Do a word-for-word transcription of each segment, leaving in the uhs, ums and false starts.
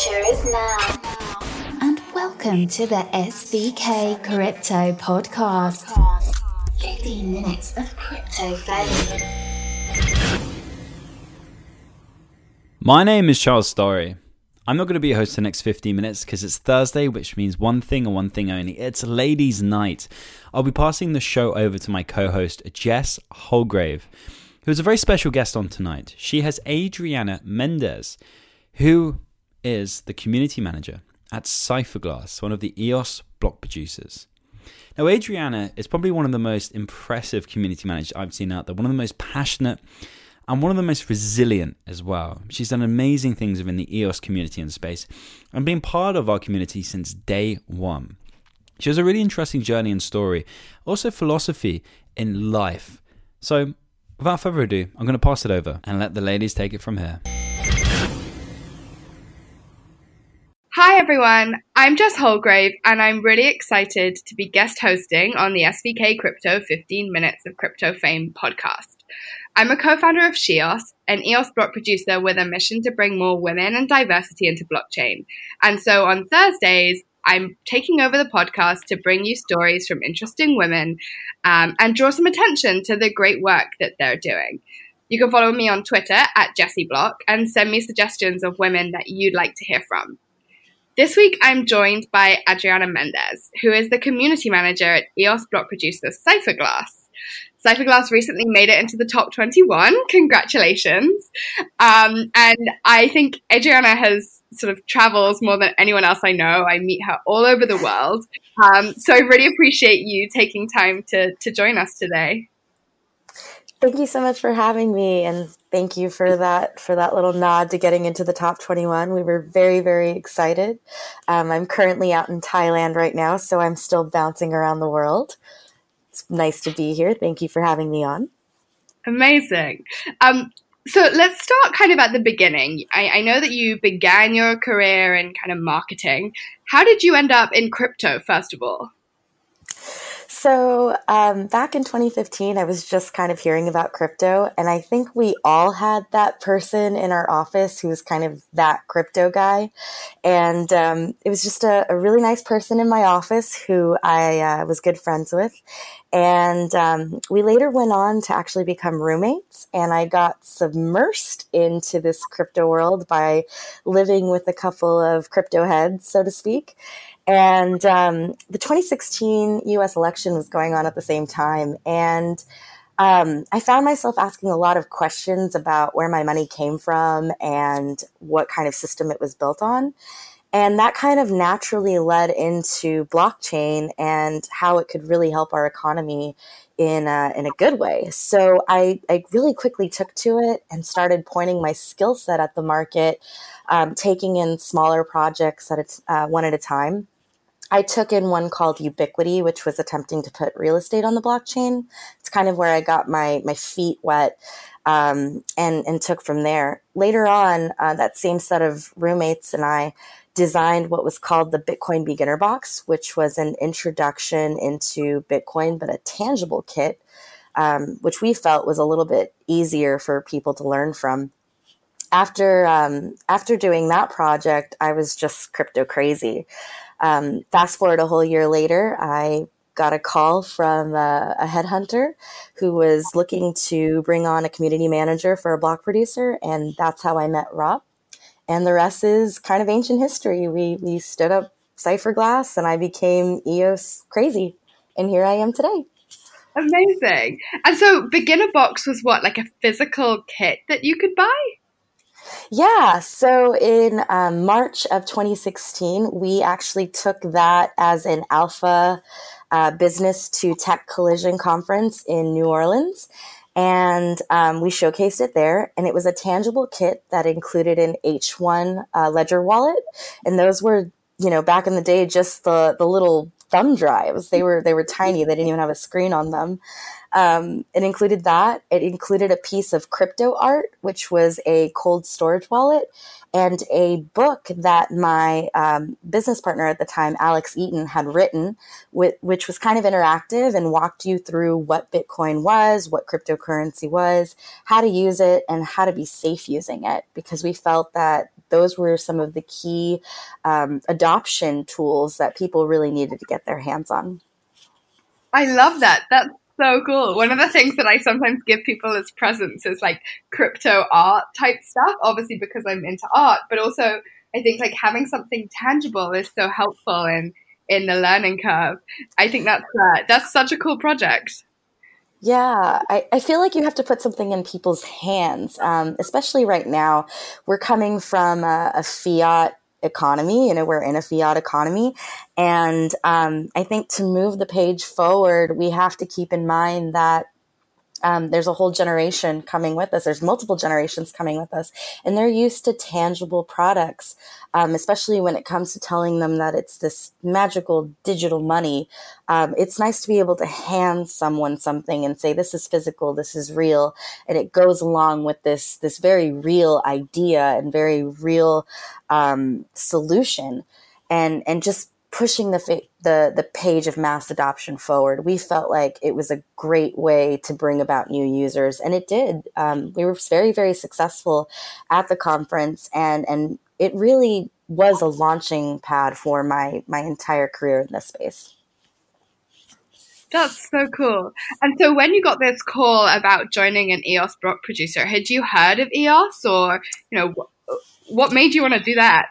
future is now. And welcome to the S V K Crypto Podcast. fifteen minutes of crypto fame. My name is Charles Story. I'm not going to be a host for the next fifteen minutes because it's Thursday, which means one thing and one thing only. It's ladies' night. I'll be passing the show over to my co-host, Jess Holgrave, who is a very special guest on tonight. She has Adriana Mendez, who is the community manager at Cypherglass, one of the E O S block producers. Now, Adriana is probably one of the most impressive community managers I've seen out there, one of the most passionate and one of the most resilient as well. She's done amazing things within the E O S community and space and been part of our community since day one. She has a really interesting journey and story, also philosophy in life. So without further ado, I'm going to pass it over and let the ladies take it from here. Hi everyone, I'm Jess Holgrave and I'm really excited to be guest hosting on the S V K Crypto fifteen minutes of Crypto Fame podcast. I'm a co-founder of Shios, an E O S block producer with a mission to bring more women and diversity into blockchain. And so on Thursdays, I'm taking over the podcast to bring you stories from interesting women um, and draw some attention to the great work that they're doing. You can follow me on Twitter at JessieBlock and send me suggestions of women that you'd like to hear from. This week, I'm joined by Adriana Mendez, who is the community manager at E O S block producer Cypherglass. Cypherglass recently made it into the top twenty-one. Congratulations. Um, and I think Adriana has sort of travels more than anyone else I know. I meet her all over the world. Um, so I really appreciate you taking time to, to join us today. Thank you so much for having me, and thank you for that for that little nod to getting into the top twenty-one. We were very, very excited. Um, I'm currently out in Thailand right now, so I'm still bouncing around the world. It's nice to be here. Thank you for having me on. Amazing. Um, so let's start kind of at the beginning. I, I know that you began your career in kind of marketing. How did you end up in crypto, first of all? So um, back in twenty fifteen, I was just kind of hearing about crypto, and I think we all had that person in our office who was kind of that crypto guy. And um, it was just a, a really nice person in my office who I uh, was good friends with. And um, we later went on to actually become roommates, and I got submersed into this crypto world by living with a couple of crypto heads, so to speak. And um, the twenty sixteen U S election was going on at the same time. And um, I found myself asking a lot of questions about where my money came from and what kind of system it was built on. And that kind of naturally led into blockchain and how it could really help our economy in a, in a good way. So I, I really quickly took to it and started pointing my skill set at the market, um, taking in smaller projects at a, uh, one at a time. I took in one called Ubiquity, which was attempting to put real estate on the blockchain. It's kind of where I got my my feet wet um, and, and took from there. Later on, uh, that same set of roommates and I designed what was called the Bitcoin Beginner Box, which was an introduction into Bitcoin, but a tangible kit, um, which we felt was a little bit easier for people to learn from. After um, after doing that project, I was just crypto crazy. Um, fast forward a whole year later, I got a call from a, a headhunter who was looking to bring on a community manager for a block producer, and that's how I met Rob. And the rest is kind of ancient history. We we stood up Cypherglass, and I became E O S crazy, and here I am today. Amazing. And so Beginner Box was what, like a physical kit that you could buy? Yeah, so in um, March of twenty sixteen, we actually took that as an alpha uh, business to tech collision conference in New Orleans. And um, we showcased it there. And it was a tangible kit that included an H one uh, Ledger wallet. And those were, you know, back in the day, just the, the little thumb drives. They were they were tiny. They didn't even have a screen on them. Um, it included that. It included a piece of crypto art, which was a cold storage wallet, and a book that my um, business partner at the time, Alex Eaton, had written, with, which was kind of interactive and walked you through what Bitcoin was, what cryptocurrency was, how to use it, and how to be safe using it, because we felt that those were some of the key um, adoption tools that people really needed to get their hands on. I love that. That's so cool. One of the things that I sometimes give people as presents is like crypto art type stuff, obviously because I'm into art, but also I think like having something tangible is so helpful in, in the learning curve. I think that's, uh, that's such a cool project. Yeah, I, I feel like you have to put something in people's hands, um, especially right now. We're coming from a, a fiat economy, you know, we're in a fiat economy. And um, I think to move the page forward, we have to keep in mind that Um, there's a whole generation coming with us. There's multiple generations coming with us, and they're used to tangible products, um, especially when it comes to telling them that it's this magical digital money. Um, it's nice to be able to hand someone something and say, this is physical, this is real. And it goes along with this, this very real idea and very real um, solution. And, and just pushing the, fa- the the page of mass adoption forward. We felt like it was a great way to bring about new users, and it did. Um, we were very, very successful at the conference, and and it really was a launching pad for my my entire career in this space. That's so cool. And so when you got this call about joining an E O S block producer, had you heard of E O S, or you know wh- what made you want to do that?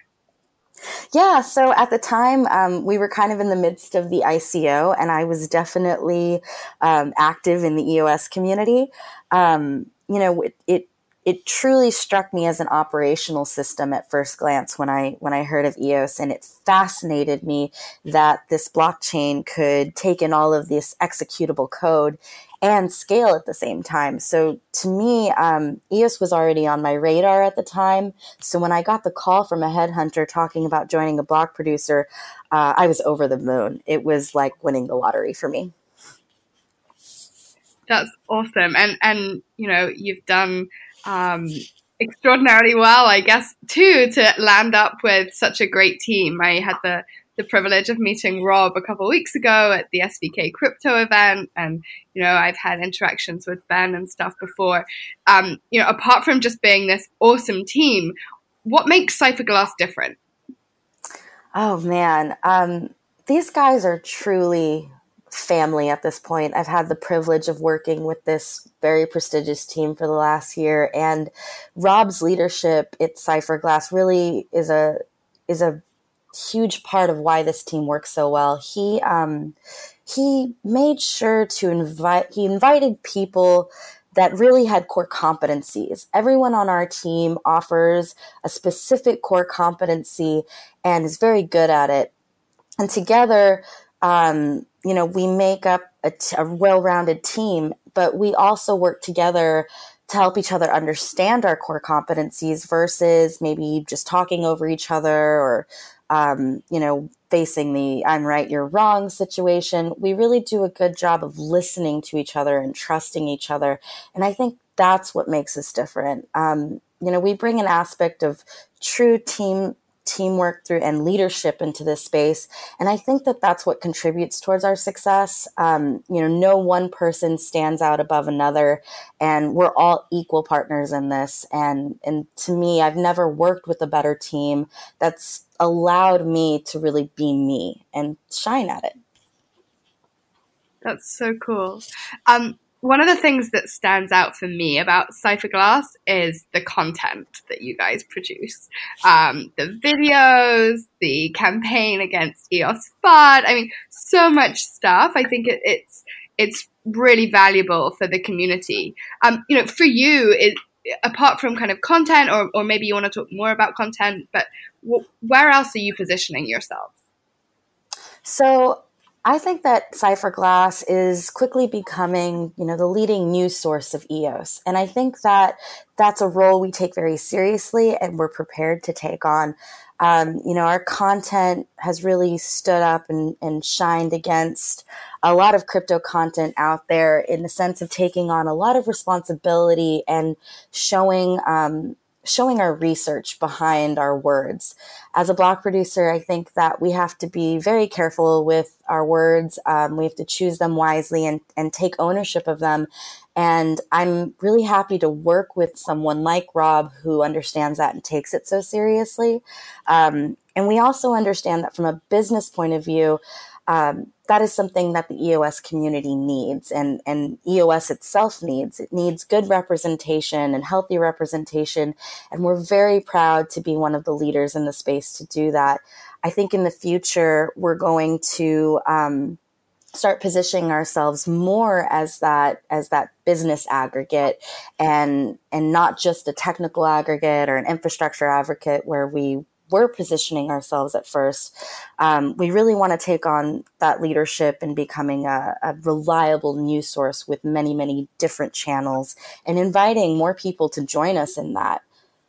Yeah, so at the time, um, we were kind of in the midst of the I C O, and I was definitely um, active in the E O S community. Um, you know, it, it it truly struck me as an operational system at first glance when I when I heard of E O S, and it fascinated me that this blockchain could take in all of this executable code and scale at the same time. So to me, um, E O S was already on my radar at the time. So when I got the call from a headhunter talking about joining a block producer, uh, I was over the moon. It was like winning the lottery for me. That's awesome. And, and you know, you've done um, extraordinarily well, I guess, too, to land up with such a great team. I had the the privilege of meeting Rob a couple of weeks ago at the S V K crypto event. And, you know, I've had interactions with Ben and stuff before. Um, you know, apart from just being this awesome team, what makes Cypherglass different? Oh, man. Um, these guys are truly family at this point. I've had the privilege of working with this very prestigious team for the last year. And Rob's leadership at Cypherglass really is a is a huge part of why this team works so well. He um, he made sure to invite, he invited people that really had core competencies. Everyone on our team offers a specific core competency and is very good at it. And together, um, you know, we make up a, t- a well-rounded team, but we also work together to help each other understand our core competencies versus maybe just talking over each other or Um, you know, facing the I'm right, you're wrong situation. We really do a good job of listening to each other and trusting each other. And I think that's what makes us different. Um, you know, we bring an aspect of true team teamwork through and leadership into this space. And I think that that's what contributes towards our success. Um, you know, no one person stands out above another, and we're all equal partners in this. And, and to me, I've never worked with a better team that's allowed me to really be me and shine at it. That's so cool. Um, one of the things that stands out for me about Cypherglass is the content that you guys produce. Um, the videos, the campaign against E O S F U D. I mean, so much stuff. I think it, it's it's really valuable for the community. Um, you know, for you, it, apart from kind of content, or, or maybe you want to talk more about content, but w- where else are you positioning yourself? So I think that Cypherglass is quickly becoming, you know, the leading news source of E O S. And I think that that's a role we take very seriously and we're prepared to take on. Um, you know, our content has really stood up and, and shined against a lot of crypto content out there in the sense of taking on a lot of responsibility and showing, um, showing our research behind our words. As a blog producer, I think that we have to be very careful with our words. Um, we have to choose them wisely and, and take ownership of them. And I'm really happy to work with someone like Rob who understands that and takes it so seriously. Um, and we also understand that from a business point of view, um, that is something that the E O S community needs, and, and E O S itself needs. It needs good representation and healthy representation, and we're very proud to be one of the leaders in the space to do that. I think in the future, we're going to um, start positioning ourselves more as that as that business aggregate, and and not just a technical aggregate or an infrastructure advocate where we were positioning ourselves at first. Um, we really want to take on that leadership and becoming a, a reliable news source with many, many different channels, and inviting more people to join us in that.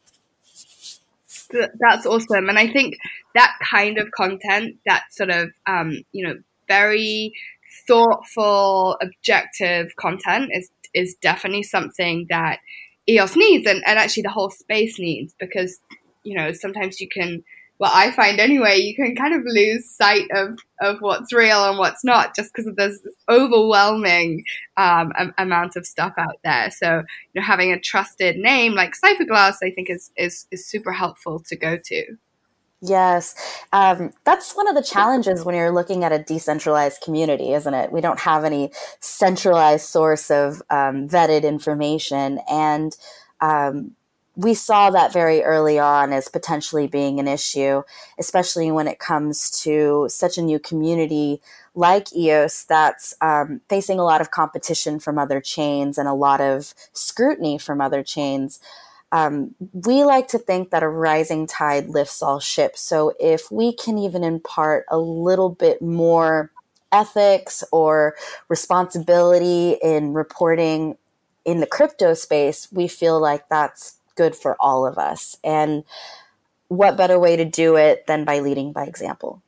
That's awesome. And I think that kind of content, that sort of, um, you know, very thoughtful, objective content is is definitely something that E O S needs, and, and actually the whole space needs, because, you know, sometimes you can, well, I find anyway, you can kind of lose sight of, of what's real and what's not, just because there's this overwhelming um, amount of stuff out there. So, you know, having a trusted name like Cypherglass, I think is, is, is super helpful to go to. Yes. Um, that's one of the challenges when you're looking at a decentralized community, isn't it? We don't have any centralized source of um, vetted information. And um, we saw that very early on as potentially being an issue, especially when it comes to such a new community like E O S that's um, facing a lot of competition from other chains and a lot of scrutiny from other chains. Um, we like to think that a rising tide lifts all ships. So if we can even impart a little bit more ethics or responsibility in reporting in the crypto space, we feel like that's good for all of us. And what better way to do it than by leading by example?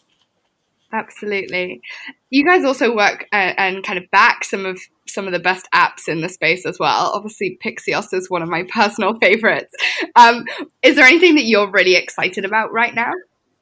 Absolutely. You guys also work and, and kind of back some of some of the best apps in the space as well. Obviously, Pixios is one of my personal favorites. Um, is there anything that you're really excited about right now?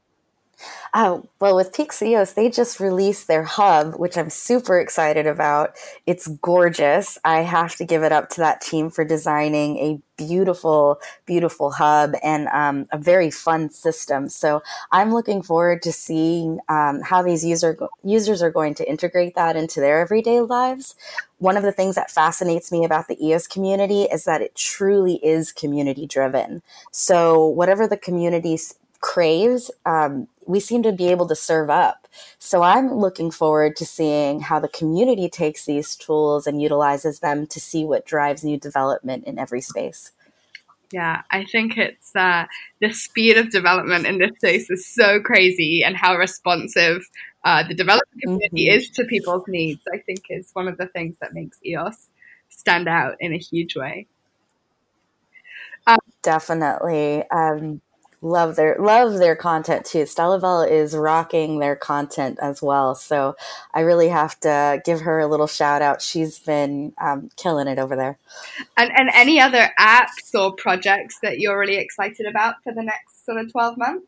Oh, well, with Pixios, they just released their hub, which I'm super excited about. It's gorgeous. I have to give it up to that team for designing a beautiful, beautiful hub and um, a very fun system. So I'm looking forward to seeing um, how these user users are going to integrate that into their everyday lives. One of the things that fascinates me about the E O S community is that it truly is community driven. So whatever the community craves, um, we seem to be able to serve up. So I'm looking forward to seeing how the community takes these tools and utilizes them to see what drives new development in every space. Yeah, I think it's uh, the speed of development in this space is so crazy, and how responsive uh, the development community mm-hmm. is to people's needs, I think is one of the things that makes E O S stand out in a huge way. Um, Definitely. Um, Love their love their content too. Stellabelle is rocking their content as well. So I really have to give her a little shout out. She's been um, killing it over there. And and any other apps or projects that you're really excited about for the next sort of twelve months?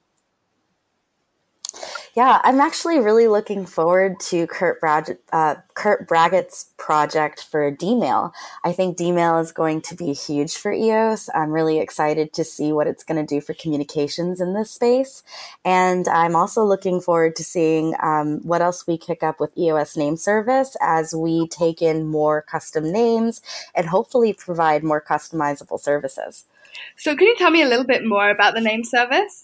Yeah, I'm actually really looking forward to Kurt, Brad, uh, Kurt Braggett's project for D-Mail. I think D-Mail is going to be huge for E O S. I'm really excited to see what it's going to do for communications in this space. And I'm also looking forward to seeing um, what else we kick up with E O S Name Service as we take in more custom names and hopefully provide more customizable services. So can you tell me a little bit more about the name service?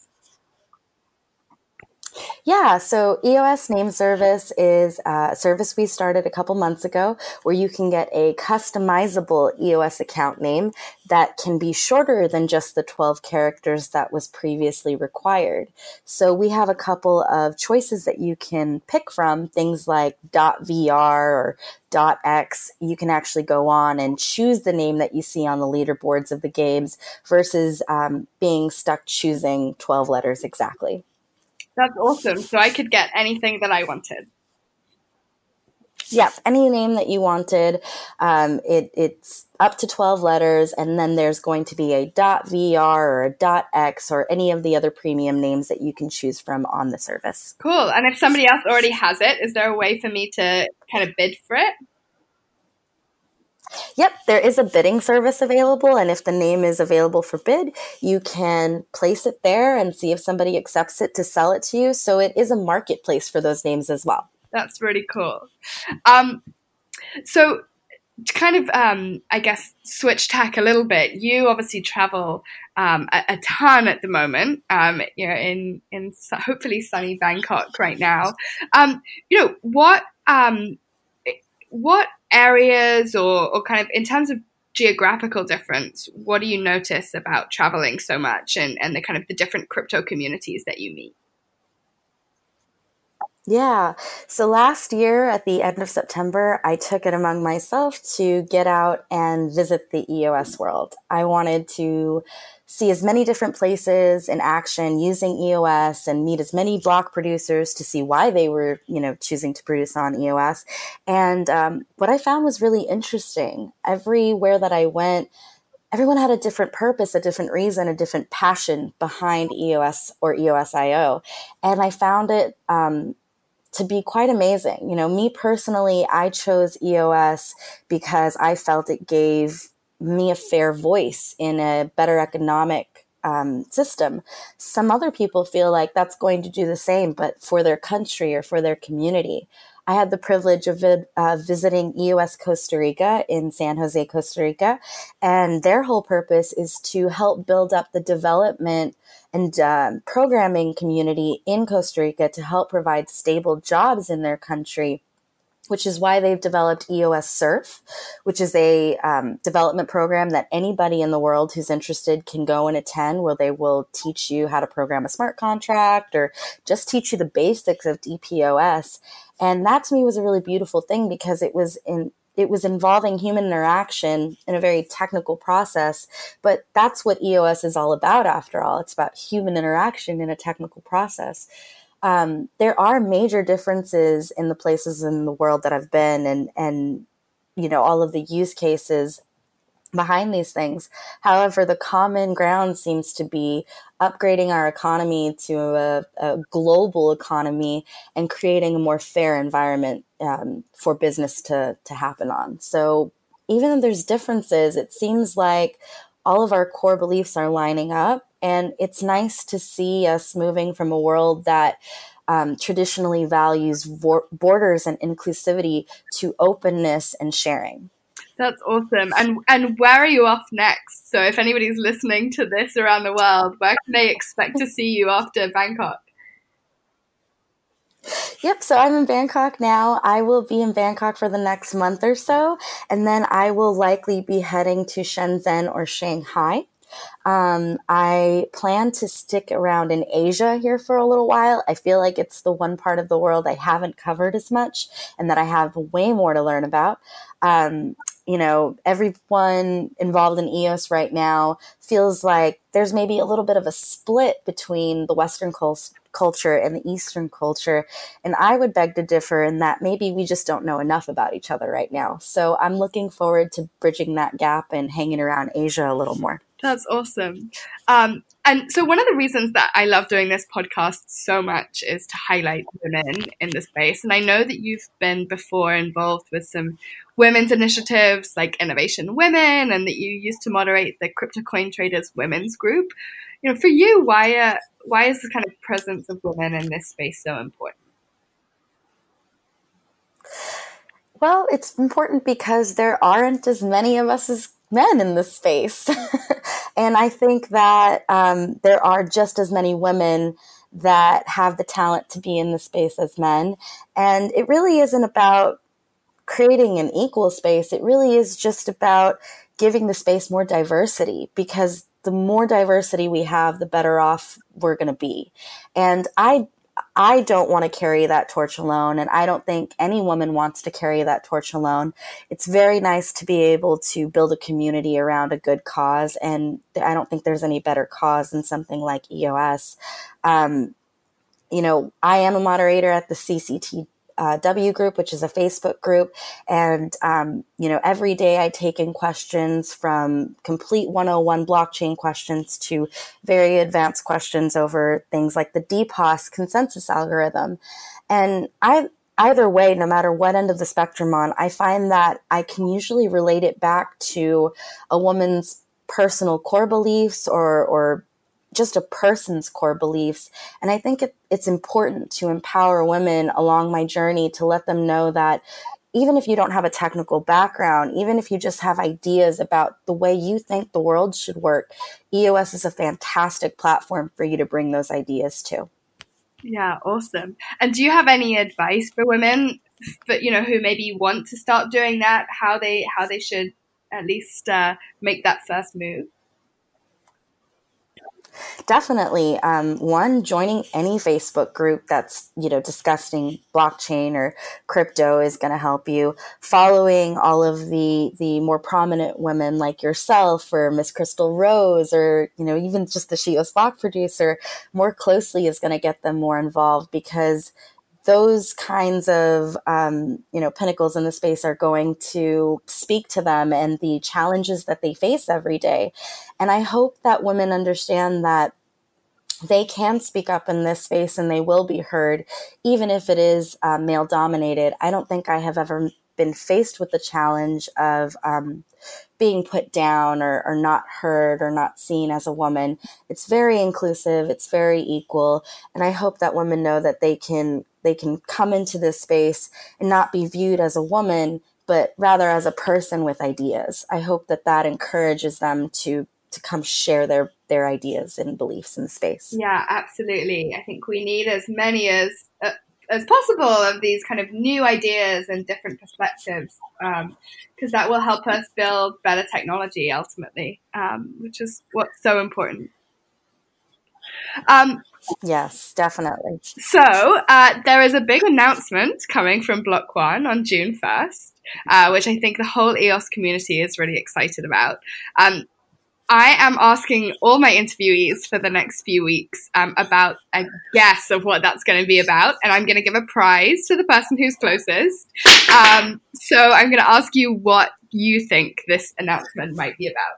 Yeah, so E O S Name Service is a service we started a couple months ago where you can get a customizable E O S account name that can be shorter than just the twelve characters that was previously required. So we have a couple of choices that you can pick from, things like .vr or .x. You can actually go on and choose the name that you see on the leaderboards of the games versus um, being stuck choosing twelve letters exactly. That's awesome. So I could get anything that I wanted. Yep, any name that you wanted. Um, it, it's up to twelve letters, and then there's going to be a .vr or a .x or any of the other premium names that you can choose from on the service. Cool. And if somebody else already has it, is there a way for me to kind of bid for it? Yep, there is a bidding service available, and if the name is available for bid, you can place it there and see if somebody accepts it to sell it to you. So it is a marketplace for those names as well. That's really cool. Um, so to kind of, um, I guess, switch tack a little bit, you obviously travel um, a, a ton at the moment. Um, you're in, in hopefully sunny Bangkok right now. Um, you know, what um, what areas or, or kind of in terms of geographical difference, what do you notice about traveling so much and, and the kind of the different crypto communities that you meet? Yeah. So last year at the end of September, I took it among myself to get out and visit the E O S world. I wanted to see as many different places in action using E O S and meet as many block producers to see why they were, you know, choosing to produce on E O S. And um, what I found was really interesting. Everywhere that I went, everyone had a different purpose, a different reason, a different passion behind E O S or E O S I O. And I found it um, to be quite amazing. You know, me personally, I chose E O S because I felt it gave me a fair voice in a better economic um, system. Some other people feel like that's going to do the same, but for their country or for their community. I had the privilege of uh, visiting E O S Costa Rica in San Jose, Costa Rica, and their whole purpose is to help build up the development and uh, programming community in Costa Rica to help provide stable jobs in their country, which is why they've developed E O S Surf, which is a um, development program that anybody in the world who's interested can go and attend, where they will teach you how to program a smart contract or just teach you the basics of D P O S. And that to me was a really beautiful thing because it was in it was involving human interaction in a very technical process. But that's what E O S is all about, after all. It's about human interaction in a technical process. Um, there are major differences in the places in the world that I've been and, and, you know, all of the use cases behind these things. However, the common ground seems to be upgrading our economy to a, a global economy and creating a more fair environment um, for business to, to happen on. So even though there's differences, it seems like all of our core beliefs are lining up. And it's nice to see us moving from a world that um, traditionally values vor- borders and inclusivity to openness and sharing. That's awesome. And and where are you off next? So if anybody's listening to this around the world, where can they expect to see you after Bangkok? Yep, so I'm in Bangkok now. I will be in Bangkok for the next month or so, and then I will likely be heading to Shenzhen or Shanghai. Um, I plan to stick around in Asia here for a little while. I feel like it's the one part of the world I haven't covered as much and that I have way more to learn about. Um, you know, everyone involved in E O S right now feels like there's maybe a little bit of a split between the Western cul- culture and the Eastern culture. And I would beg to differ in that maybe we just don't know enough about each other right now. So I'm looking forward to bridging that gap and hanging around Asia a little more. That's awesome. Um, and so one of the reasons that I love doing this podcast so much is to highlight women in the space. And I know that you've been before involved with some women's initiatives like Innovation Women, and that you used to moderate the Crypto Coin Traders Women's Group. You know, for you, why uh, why is the kind of presence of women in this space so important? Well, it's important because there aren't as many of us as men in this space. And I think that um, there are just as many women that have the talent to be in the space as men. And it really isn't about creating an equal space. It really is just about giving the space more diversity, because the more diversity we have, the better off we're going to be. And I I don't want to carry that torch alone, and I don't think any woman wants to carry that torch alone. It's very nice to be able to build a community around a good cause, and I don't think there's any better cause than something like E O S. Um, you know, I am a moderator at the C C T uh, W group, which is a Facebook group. And, um, you know, every day I take in questions from complete one oh one blockchain questions to very advanced questions over things like the D P O S consensus algorithm. And I, either way, no matter what end of the spectrum on, I find that I can usually relate it back to a woman's personal core beliefs or, or just a person's core beliefs. And I think it, it's important to empower women along my journey to let them know that even if you don't have a technical background, even if you just have ideas about the way you think the world should work, E O S is a fantastic platform for you to bring those ideas to. Yeah, awesome. And do you have any advice for women, for, you know, who maybe want to start doing that, how they how they should at least uh, make that first move? Definitely. Um, one, joining any Facebook group that's, you know, discussing blockchain or crypto is going to help you. Following all of the the more prominent women like yourself or Miss Crystal Rose or, you know, even just the Shios Block producer more closely is going to get them more involved, because those kinds of, um, you know, pinnacles in the space are going to speak to them and the challenges that they face every day. And I hope that women understand that they can speak up in this space and they will be heard, even if it is uh, male dominated. I don't think I have ever been faced with the challenge of um, being put down or, or not heard or not seen as a woman. It's very inclusive. It's very equal. And I hope that women know that they can they can come into this space and not be viewed as a woman, but rather as a person with ideas. I hope that that encourages them to to come share their their ideas and beliefs in the space. Yeah, absolutely. I think we need as many as uh, as possible of these kind of new ideas and different perspectives, because um, that will help us build better technology ultimately, um, which is what's so important. Um, yes, definitely. So uh, there is a big announcement coming from Block One on June first, uh, which I think the whole E O S community is really excited about. Um, I am asking all my interviewees for the next few weeks um, about a guess of what that's going to be about, and I'm going to give a prize to the person who's closest. Um, so I'm going to ask you what you think this announcement might be about.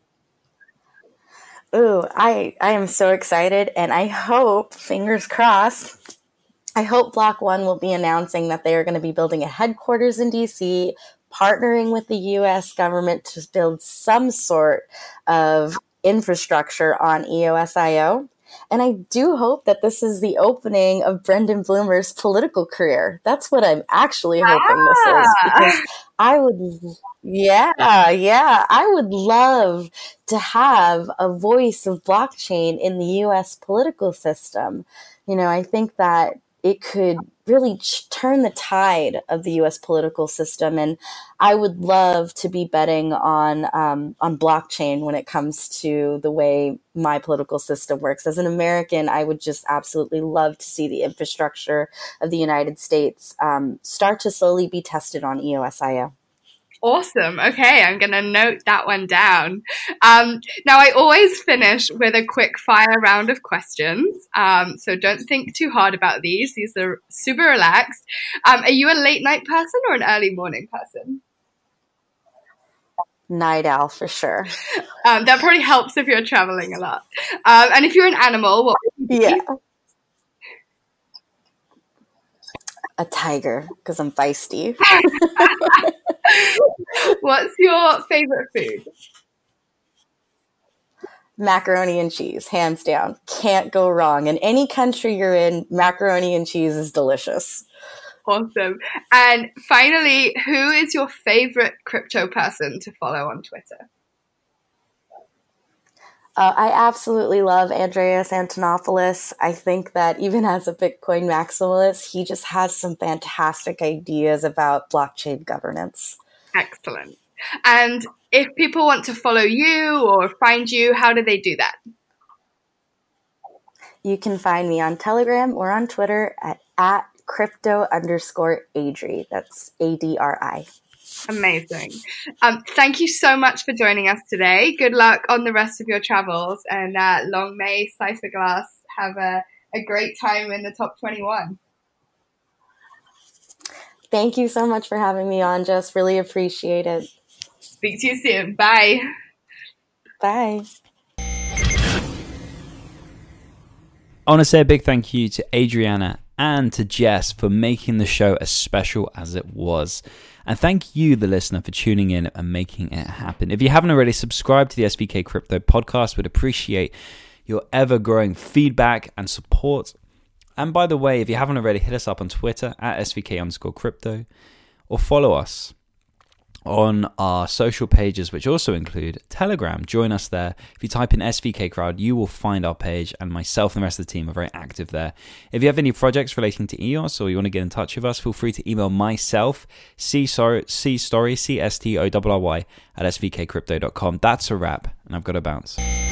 Ooh, I, I am so excited, and I hope, fingers crossed, I hope Block One will be announcing that they are going to be building a headquarters in D C, partnering with the U S government to build some sort of infrastructure on E O S I O. And I do hope that this is the opening of Brendan Bloomer's political career. That's what I'm actually hoping ah. this is, because I would, yeah, yeah, I would love to have a voice of blockchain in the U S political system. You know, I think that it could really ch- turn the tide of the U S political system. And I would love to be betting on um, on blockchain when it comes to the way my political system works. As an American, I would just absolutely love to see the infrastructure of the United States um, start to slowly be tested on E O S I O. Awesome. Okay, I'm going to note that one down. Um, now, I always finish with a quick fire round of questions, um, so don't think too hard about these. These are super relaxed. Um, are you a late night person or an early morning person? Night owl, for sure. Um, that probably helps if you're traveling a lot. Um, and if you're an animal, what would you be? Yeah. A tiger, because I'm feisty. What's your favorite food? Macaroni and cheese, hands down. Can't go wrong. In any country you're in, macaroni and cheese is delicious. Awesome. And finally, who is your favorite crypto person to follow on Twitter? Uh, I absolutely love Andreas Antonopoulos. I think that even as a Bitcoin maximalist, he just has some fantastic ideas about blockchain governance. Excellent. And if people want to follow you or find you, how do they do that? You can find me on Telegram or on Twitter at, at crypto underscore Adri. That's A D R I. Amazing. Um, thank you so much for joining us today. Good luck on the rest of your travels, and uh, long may Cypherglass have a, a great time in the top twenty-one. Thank you so much for having me on, Jess. Really appreciate it. Speak to you soon. Bye. Bye. I want to say a big thank you to Adriana and to Jess for making the show as special as it was. And thank you, the listener, for tuning in and making it happen. If you haven't already, subscribed to the S V K Crypto Podcast. Would appreciate your ever-growing feedback and support. And by the way, if you haven't already, hit us up on Twitter at S V K underscore crypto or follow us on our social pages, which also include Telegram. Join us there. If you type in S V K Crowd, you will find our page, and myself and the rest of the team are very active there. If you have any projects relating to E O S or you want to get in touch with us, feel free to email myself, C Story, C Story, C S T O R R Y, at S V K crypto dot com. That's a wrap, and I've got to bounce.